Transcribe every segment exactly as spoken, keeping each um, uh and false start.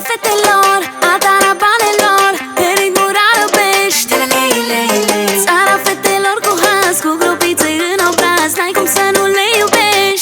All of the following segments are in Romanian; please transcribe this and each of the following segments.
fetelor, atara banelor, pe ritmul arabești. Țara fetelor cu haz, cu grupițe în obraz, n-ai cum să nu le iubești.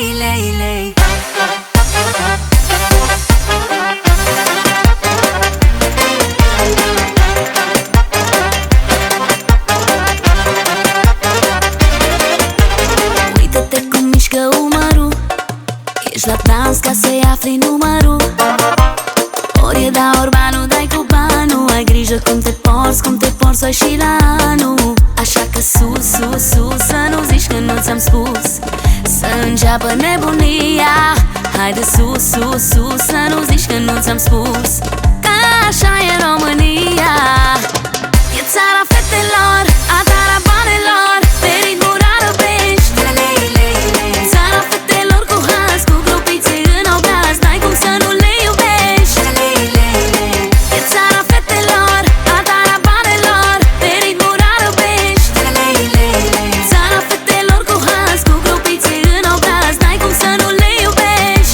Uită-te cum mișcă umărul, ești la dans ca să-i afli numărul. Ori e da, ori ba, nu dai cu banul. Ai grijă cum te porți, cum te porți, ai și la anul. Așa că sus, sus, sus, să nu zici că nu ți-am spus, să înceapă nebunia. Haide sus, sus, sus, să nu zici că nu ți-am spus, că așa e România. E țara fetelor, a țara banelor, pe ritmuri arabești. Țara fetelor cu haz, cu grupițe în obraz, n-ai cum să nu le iubești. E țara fetelor, a țara banelor, pe ritmuri arabești. Țara fetelor cu haz, cu grupițe în obraz, n-ai cum să nu le iubești.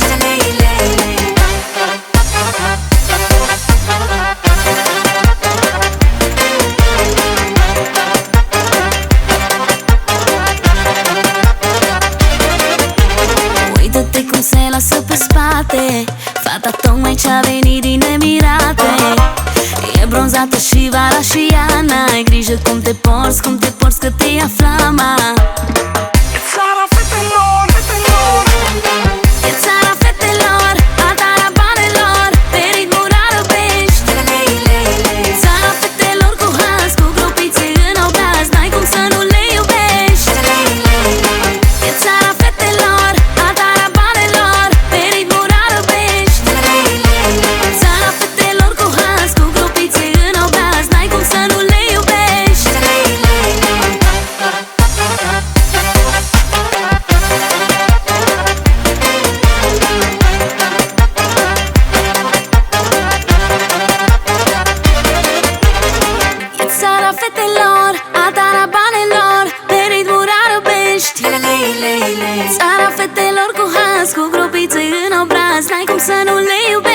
Uită-te cum se lasă pe spate fata tocmai ce-a venit din Emirate. E bronzată și vara și iarna. Ai grijă cum te porți, cum te porți, că te ia flama. E țara fetelor, fetelor. E țara fetelor, a țara banelor, pe ritmuri arabești. Țara fetelor cu haz, cu grupițe în obraz, n-ai cum să nu le iubești. E țara fetelor, a țara banelor, pe ritmuri arabești. Țara fetelor cu haz, cu grupițe în obraz, n-ai cum să nu le iubești. E țara fetelor, a țara banelor, pe ritmuri arabești. Țara fetelor cu haz, cu grupițe în obraz, n-ai cum să nu le iubești.